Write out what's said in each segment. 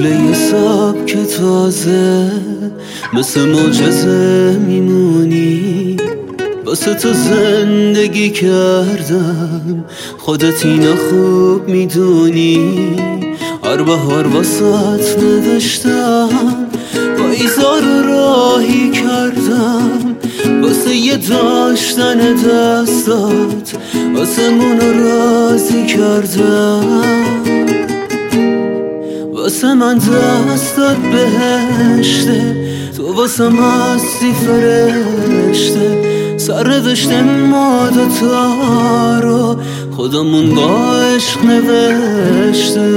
توی یه سبک تازه مثل معجزه میمونی، واسه تو زندگی کردم، خودت اینو خوب میدونی. هر بهار واسات نوشتم، پاییزا رو راهی کردم، واسه یه داشتن دستات آسمون رو راضی کردم. واسه من دستات بهشته، تو واسه مستی فرشته، سرنوشت ما دوتا رو خودمون با عشق نوشته.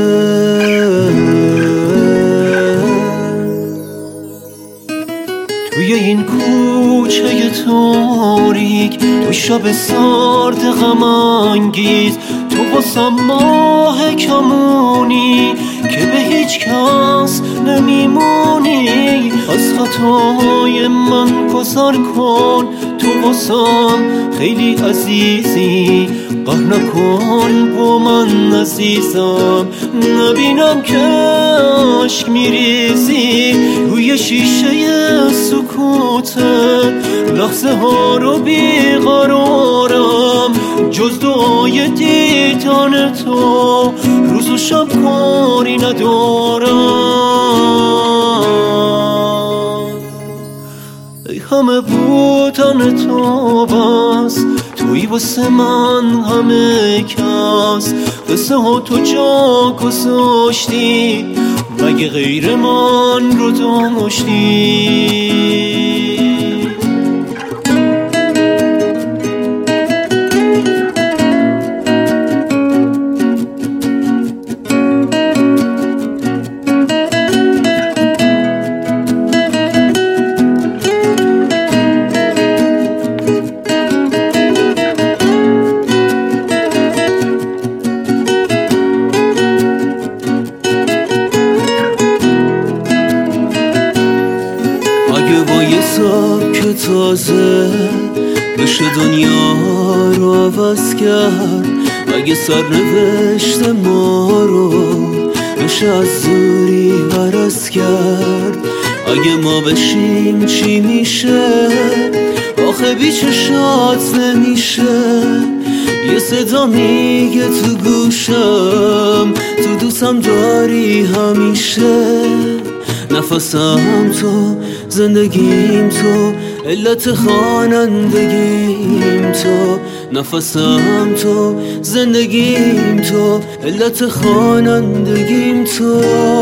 توی این کوچه تاریک، تو شب سرد غم انگیز، تو واسه ماه کمونی که به هیچ کس نمیمونی. از خطای من گذر کن، تو واسم خیلی عزیزی، قهر نکن با من عزیزم، نبینم که عشق میریزی. روی شیشه سکوتت لحظه ها رو بیقرارم، جز دعای دیدن تو روز و شب کاری ندارم. ای همه بودن تو بس، توی واسه من همه کس، قصه ها تو جا گذاشتی، مگه غیر من رو داشتی؟ اگه با یه سبک تازه بشه دنیا رو عوض کرد، اگه سرنوشت ما رو بشه از زوری عوض کرد، اگه ما بشیم چی میشه؟ آخه بی چشات نمیشه. یه صدا میگه تو گوشم، تو دوستم داری همیشه. نفسم تو، زندگیم تو، علت خوانندگیم تو. نفسم تو، زندگیم تو، علت خوانندگیم تو.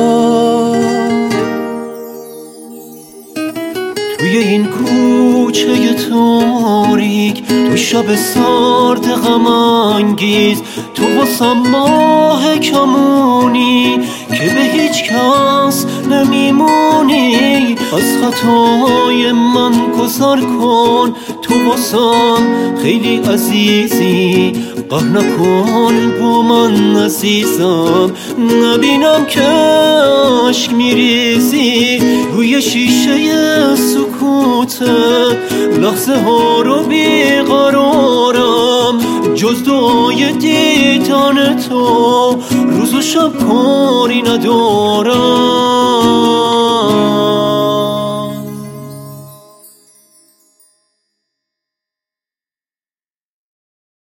توی این کوچه تاریک، تو شب سرد غم انگیز، تو واسه ماه کمونی که به هیچ کس نمیمونی. از خطای من گذر کن، تو واسم خیلی عزیزی، قهر نکن با من عزیزم، نبینم که عشق میریزی. روی شیشه سکوتت لحظه ها رو بیقرارم، جز دعای دیدن تو روز و شب کاری ندارم.